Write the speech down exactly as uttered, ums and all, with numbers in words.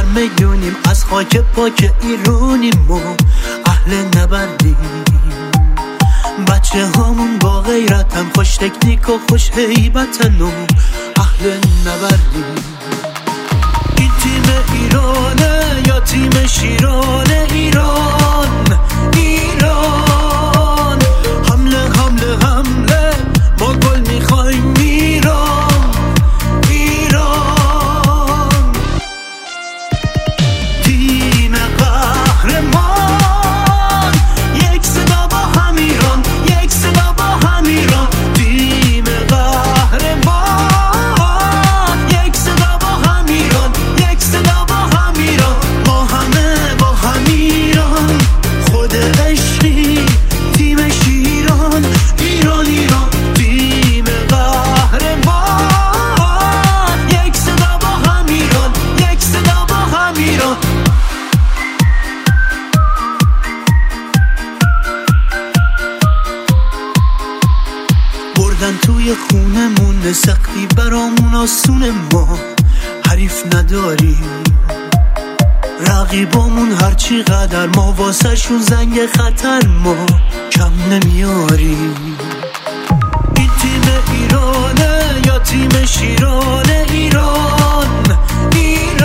میدونیم از خاک پاک ایرانیم و اهل نبردیم. بچه همون با غیرتن، خوش تکنیک و خوش هیبتن و اهل نبردیم. این تیم ایرانه یا تیم شیرانه؟ ایران ایران، حمله حمله حمله، ما گل میخوایم ایران ایران. تیم قهرمان، یک صدا با هم ایران، یک صدا با هم ایران. تیم قهرمان، یک صدا با هم ایران، یک صدا با هم ایران. ما همه با هم ایران، خود عشقی تیمش ایران ایران ایران. تیم قهرمان، یک صدا با هم ایران، یک صدا با هم ایران. بردن توی خونمون، سختی برامون آسون، ما حریف نداریم. رقیبامون هرچی قدر، ما واسه شون زنگ خطر، ما کم نمیاریم. این تیم ایرانه یا تیم شیرانه؟ ایران ایران.